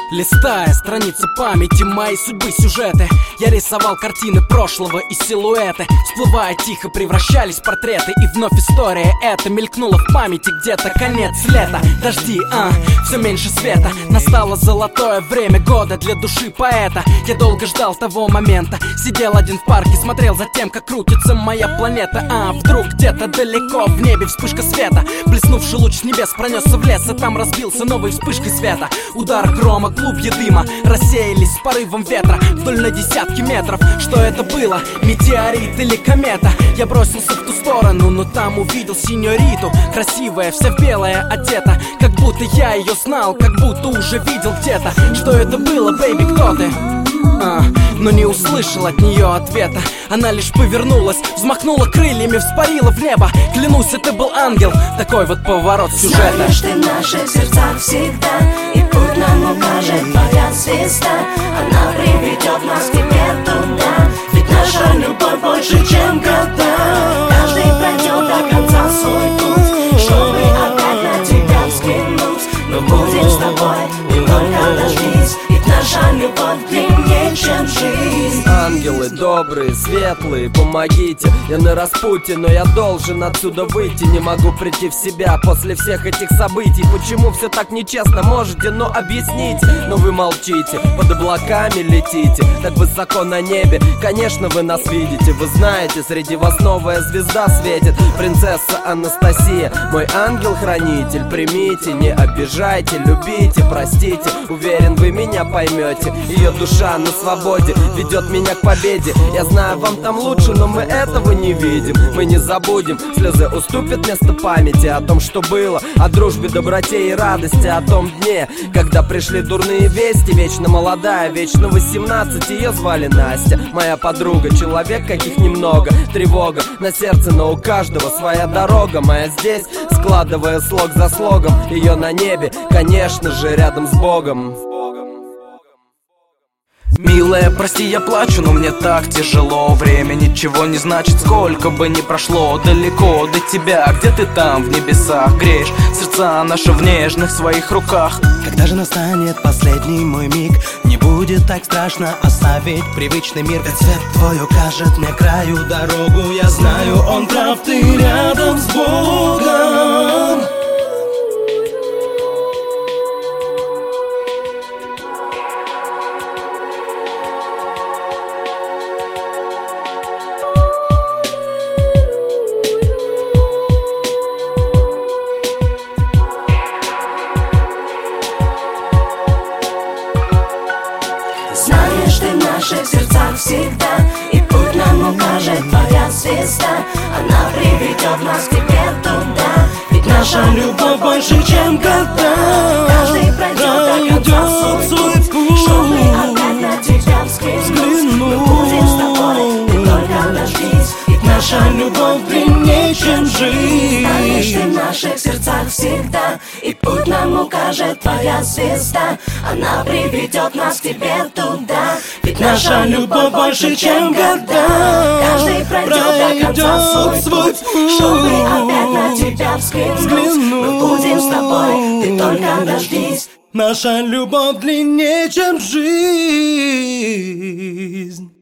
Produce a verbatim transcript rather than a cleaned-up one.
Листая страницы памяти, моей судьбы сюжеты, я рисовал картины прошлого и силуэты. Всплывая тихо, превращались в портреты. И вновь история эта мелькнула в памяти где-то. Конец лета, дожди, а, все меньше света. Настало золотое время года для души поэта. Я долго ждал того момента. Сидел один в парке, смотрел за тем, как крутится моя планета. А вдруг где-то далеко в небе вспышка света. Блеснувший луч с небес пронесся в лес, и там разбился новой вспышкой света. Удар грома, клубья дыма рассеялись с порывом ветра вдоль на десятки метров. Что это было? Метеорит или комета? Я бросился в ту сторону, но там увидел синьориту. Красивая, вся в белое одета, как будто я ее знал, как будто уже видел где-то. Что это было, бэйби, кто ты? А, но не услышал от нее ответа. Она лишь повернулась, взмахнула крыльями, вспарила в небо. Клянусь, это был ангел. Такой вот поворот сюжета. Знаешь, ты в наших сердцах всегда, и путь нам укажет твоя звезда. Она приведет нас к тебе туда, ведь наша любовь больше, чем года. Каждый пройдет до конца свой путь, чтобы опять на тебя взглянуть. Мы будем с тобой, ты только дождись, ведь наша любовь длиннее, чем жизнь. Ангелы добрые, светлые, помогите. Я на распутье, но я должен отсюда выйти. Не могу прийти в себя после всех этих событий. Почему все так нечестно, можете, но объясните. Но вы молчите, под облаками летите, так высоко на небе. Конечно, вы нас видите, вы знаете, среди вас новая звезда светит. Принцесса Анастасия, мой ангел-хранитель. Примите, не обижайте, любите, простите. Уверен, вы меня поймете. Ее душа на свободе ведет меня к победе. Я знаю, вам там лучше, но мы этого не видим. Мы не забудем, слезы уступят место памяти о том, что было, о дружбе, доброте и радости, о том дне, когда пришли дурные вести. Вечно молодая, вечно восемнадцать, ее звали Настя. Моя подруга, человек, каких немного. Тревога на сердце, но у каждого своя дорога. Моя здесь, складывая слог за слогом. Ее на небе, конечно же, рядом с Богом. Милая, прости, я плачу, но мне так тяжело. Время ничего не значит, сколько бы ни прошло. Далеко до тебя, где ты там в небесах греешь сердца наши в нежных своих руках. Когда же настанет последний мой миг, не будет так страшно оставить привычный мир. Ведь свет твой укажет мне краю дорогу. Я знаю, он прав, ты рядом с Богом. Знаешь, ты в наших сердцах всегда, и путь нам укажет твоя звезда. Она приведет нас к тебе туда, ведь наша любовь больше, чем года. Каждый пройдет до конца свой путь, чтобы опять на тебя взглянуть. Мы будем с тобой, ты только дождись, ведь наша любовь длиннее, чем жизнь. Знаешь, ты в наших сердцах всегда, и путь нам укажет твоя звезда. Она приведет нас к тебе туда, ведь наша любовь больше, чем года. Каждый пройдет до конца свой путь, чтобы опять на тебя взглянуть. Мы будем с тобой, ты только дождись. Наша любовь длиннее, чем жизнь.